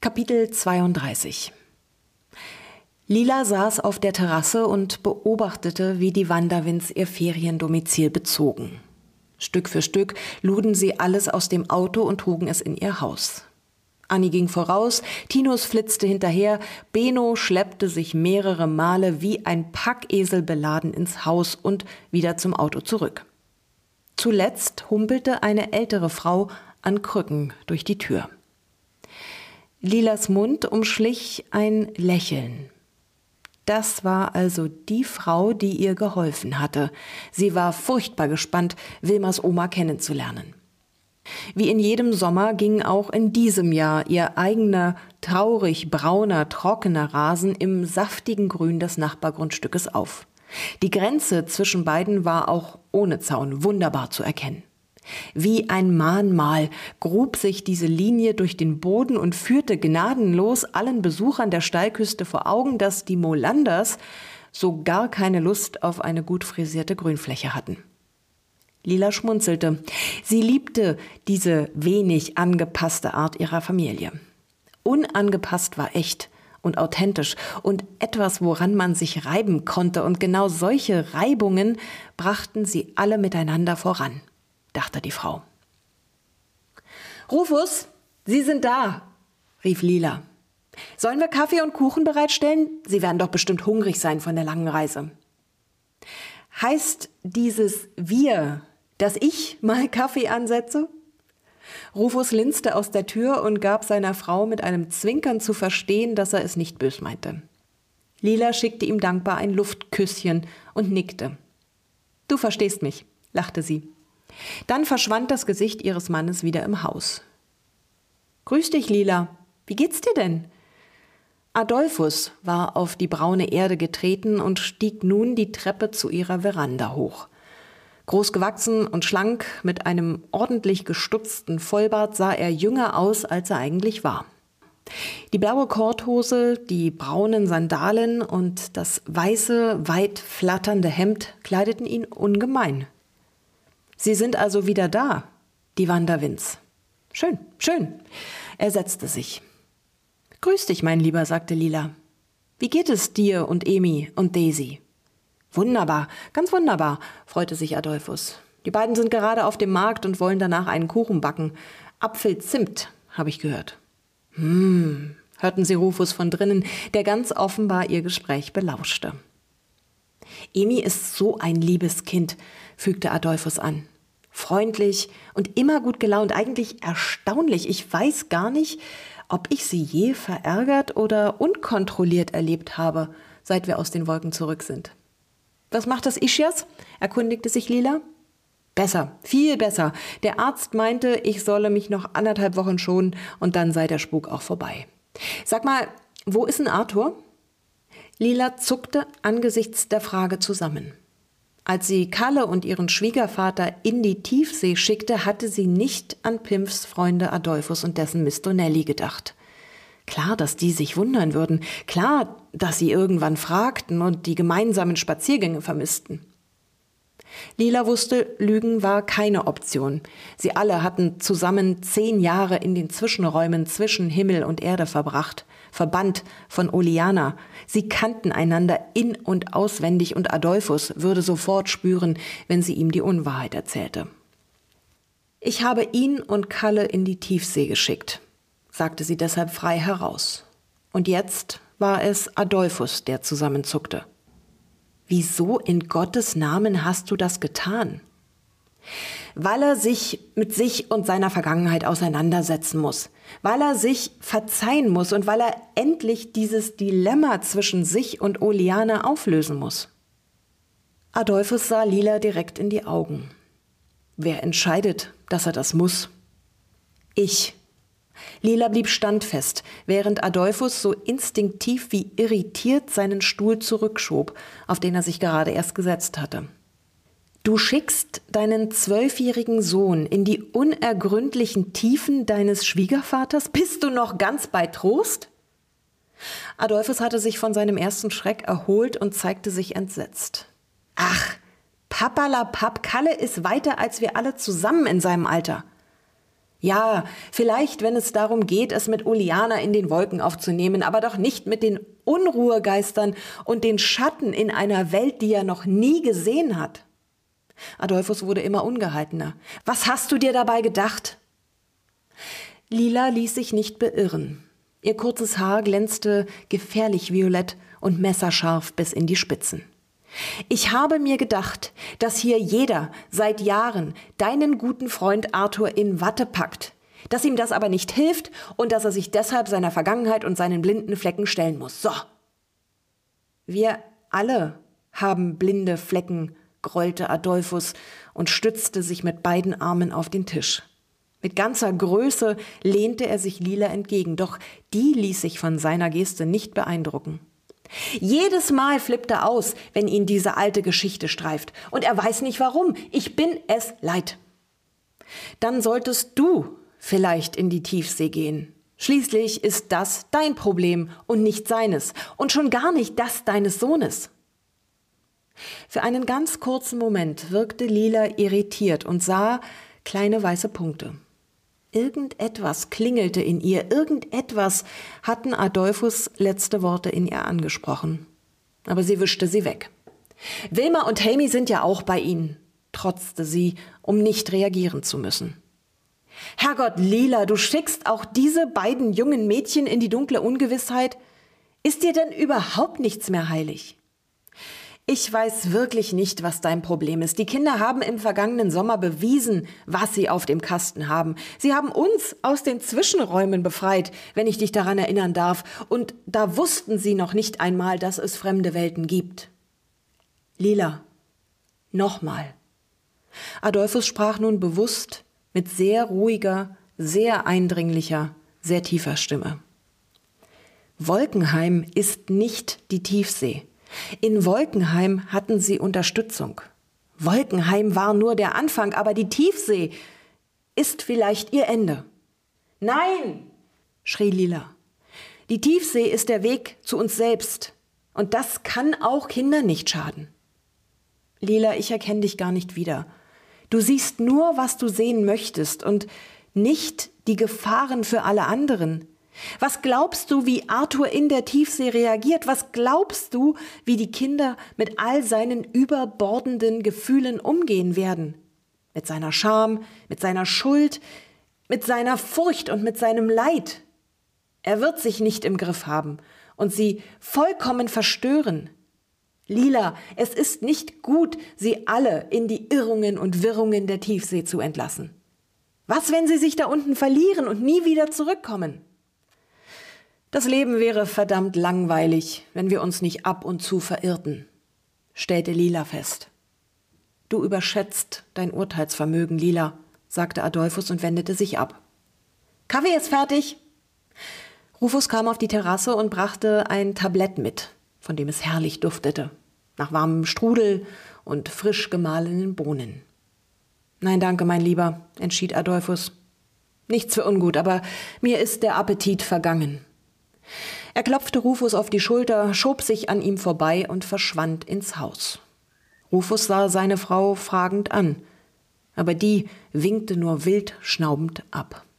Kapitel 32. Lila saß auf der Terrasse und beobachtete, wie die Wanderwins ihr Feriendomizil bezogen. Stück für Stück luden sie alles aus dem Auto und trugen es in ihr Haus. Anni ging voraus, Tinus flitzte hinterher, Beno schleppte sich mehrere Male wie ein Packesel beladen ins Haus und wieder zum Auto zurück. Zuletzt humpelte eine ältere Frau an Krücken durch die Tür. Lilas Mund umschlich ein Lächeln. Das war also die Frau, die ihr geholfen hatte. Sie war furchtbar gespannt, Wilmers Oma kennenzulernen. Wie in jedem Sommer ging auch in diesem Jahr ihr eigener, traurig brauner, trockener Rasen im saftigen Grün des Nachbargrundstückes auf. Die Grenze zwischen beiden war auch ohne Zaun wunderbar zu erkennen. Wie ein Mahnmal grub sich diese Linie durch den Boden und führte gnadenlos allen Besuchern der Steilküste vor Augen, dass die Molanders so gar keine Lust auf eine gut frisierte Grünfläche hatten. Lila schmunzelte. Sie liebte diese wenig angepasste Art ihrer Familie. Unangepasst war echt und authentisch und etwas, woran man sich reiben konnte. Und genau solche Reibungen brachten sie alle miteinander voran, dachte die Frau. »Rufus, Sie sind da«, rief Lila. »Sollen wir Kaffee und Kuchen bereitstellen? Sie werden doch bestimmt hungrig sein von der langen Reise.« »Heißt dieses Wir, dass ich mal Kaffee ansetze?« Rufus linste aus der Tür und gab seiner Frau mit einem Zwinkern zu verstehen, dass er es nicht bös meinte. Lila schickte ihm dankbar ein Luftküsschen und nickte. »Du verstehst mich«, lachte sie. Dann verschwand das Gesicht ihres Mannes wieder im Haus. »Grüß dich, Lila. Wie geht's dir denn?« Adolphus war auf die braune Erde getreten und stieg nun die Treppe zu ihrer Veranda hoch. Groß gewachsen und schlank, mit einem ordentlich gestutzten Vollbart sah er jünger aus, als er eigentlich war. Die blaue Korthose, die braunen Sandalen und das weiße, weit flatternde Hemd kleideten ihn ungemein. »Sie sind also wieder da, die Wanderwins. Schön, schön.« Er setzte sich. »Grüß dich, mein Lieber«, sagte Lila. »Wie geht es dir und Emi und Daisy?« »Wunderbar, ganz wunderbar«, freute sich Adolphus. »Die beiden sind gerade auf dem Markt und wollen danach einen Kuchen backen. Apfelzimt, habe ich gehört.« hörten sie Rufus von drinnen, der ganz offenbar ihr Gespräch belauschte. »Emi ist so ein liebes Kind«, fügte Adolphus an. »Freundlich und immer gut gelaunt, eigentlich erstaunlich. Ich weiß gar nicht, ob ich sie je verärgert oder unkontrolliert erlebt habe, seit wir aus den Wolken zurück sind.« »Was macht das Ischias?«, erkundigte sich Lila. »Besser, viel besser. Der Arzt meinte, ich solle mich noch 1,5 Wochen schonen und dann sei der Spuk auch vorbei. Sag mal, wo ist denn Arthur?« Lila zuckte angesichts der Frage zusammen. Als sie Kalle und ihren Schwiegervater in die Tiefsee schickte, hatte sie nicht an Pimfs Freunde Adolphus und dessen Mistonelli gedacht. Klar, dass die sich wundern würden. Klar, dass sie irgendwann fragten und die gemeinsamen Spaziergänge vermissten. Lila wusste, Lügen war keine Option. Sie alle hatten zusammen 10 Jahre in den Zwischenräumen zwischen Himmel und Erde verbracht, verbannt von Oleana. Sie kannten einander in- und auswendig und Adolphus würde sofort spüren, wenn sie ihm die Unwahrheit erzählte. »Ich habe ihn und Kalle in die Tiefsee geschickt«, sagte sie deshalb frei heraus. Und jetzt war es Adolphus, der zusammenzuckte. »Wieso in Gottes Namen hast du das getan?« »Weil er sich mit sich und seiner Vergangenheit auseinandersetzen muss. Weil er sich verzeihen muss und weil er endlich dieses Dilemma zwischen sich und Oleana auflösen muss.« Adolphus sah Lila direkt in die Augen. »Wer entscheidet, dass er das muss?« »Ich.« Lila blieb standfest, während Adolphus so instinktiv wie irritiert seinen Stuhl zurückschob, auf den er sich gerade erst gesetzt hatte. »Du schickst deinen 12-jährigen Sohn in die unergründlichen Tiefen deines Schwiegervaters? Bist du noch ganz bei Trost?« Adolphus hatte sich von seinem ersten Schreck erholt und zeigte sich entsetzt. »Ach, Papperlapapp, Kalle ist weiter als wir alle zusammen in seinem Alter.« Ja, vielleicht, wenn es darum geht, es mit Uliana in den Wolken aufzunehmen, aber doch nicht mit den Unruhegeistern und den Schatten in einer Welt, die er noch nie gesehen hat. Adolphus wurde immer ungehaltener. Was hast du dir dabei gedacht? Lila ließ sich nicht beirren. Ihr kurzes Haar glänzte gefährlich violett und messerscharf bis in die Spitzen. Ich habe mir gedacht, dass hier jeder seit Jahren deinen guten Freund Arthur in Watte packt, dass ihm das aber nicht hilft und dass er sich deshalb seiner Vergangenheit und seinen blinden Flecken stellen muss. So. Wir alle haben blinde Flecken, grollte Adolphus und stützte sich mit beiden Armen auf den Tisch. Mit ganzer Größe lehnte er sich Lila entgegen, doch die ließ sich von seiner Geste nicht beeindrucken. Jedes Mal flippt er aus, wenn ihn diese alte Geschichte streift. Und er weiß nicht warum. Ich bin es leid. Dann solltest du vielleicht in die Tiefsee gehen. Schließlich ist das dein Problem und nicht seines. Und schon gar nicht das deines Sohnes. Für einen ganz kurzen Moment wirkte Lila irritiert und sah kleine weiße Punkte. Irgendetwas klingelte in ihr, irgendetwas hatten Adolphus letzte Worte in ihr angesprochen. Aber sie wischte sie weg. Wilma und Helmi sind ja auch bei Ihnen, trotzte sie, um nicht reagieren zu müssen. Herrgott, Lila, du schickst auch diese beiden jungen Mädchen in die dunkle Ungewissheit? Ist dir denn überhaupt nichts mehr heilig? Ich weiß wirklich nicht, was dein Problem ist. Die Kinder haben im vergangenen Sommer bewiesen, was sie auf dem Kasten haben. Sie haben uns aus den Zwischenräumen befreit, wenn ich dich daran erinnern darf. Und da wussten sie noch nicht einmal, dass es fremde Welten gibt. Lila, nochmal. Adolphus sprach nun bewusst mit sehr ruhiger, sehr eindringlicher, sehr tiefer Stimme. Wolkenheim ist nicht die Tiefsee. In Wolkenheim hatten sie Unterstützung. Wolkenheim war nur der Anfang, aber die Tiefsee ist vielleicht ihr Ende. Nein, schrie Lila. Die Tiefsee ist der Weg zu uns selbst. Und das kann auch Kindern nicht schaden. Lila, ich erkenne dich gar nicht wieder. Du siehst nur, was du sehen möchtest und nicht die Gefahren für alle anderen. Was glaubst du, wie Arthur in der Tiefsee reagiert? Was glaubst du, wie die Kinder mit all seinen überbordenden Gefühlen umgehen werden? Mit seiner Scham, mit seiner Schuld, mit seiner Furcht und mit seinem Leid. Er wird sich nicht im Griff haben und sie vollkommen verstören. Lila, es ist nicht gut, sie alle in die Irrungen und Wirrungen der Tiefsee zu entlassen. Was, wenn sie sich da unten verlieren und nie wieder zurückkommen? Das Leben wäre verdammt langweilig, wenn wir uns nicht ab und zu verirrten, stellte Lila fest. Du überschätzt dein Urteilsvermögen, Lila, sagte Adolphus und wendete sich ab. Kaffee ist fertig. Rufus kam auf die Terrasse und brachte ein Tablett mit, von dem es herrlich duftete, nach warmem Strudel und frisch gemahlenen Bohnen. Nein, danke, mein Lieber, entschied Adolphus. Nichts für ungut, aber mir ist der Appetit vergangen. Er klopfte Rufus auf die Schulter, schob sich an ihm vorbei und verschwand ins Haus. Rufus sah seine Frau fragend an, aber die winkte nur wild schnaubend ab.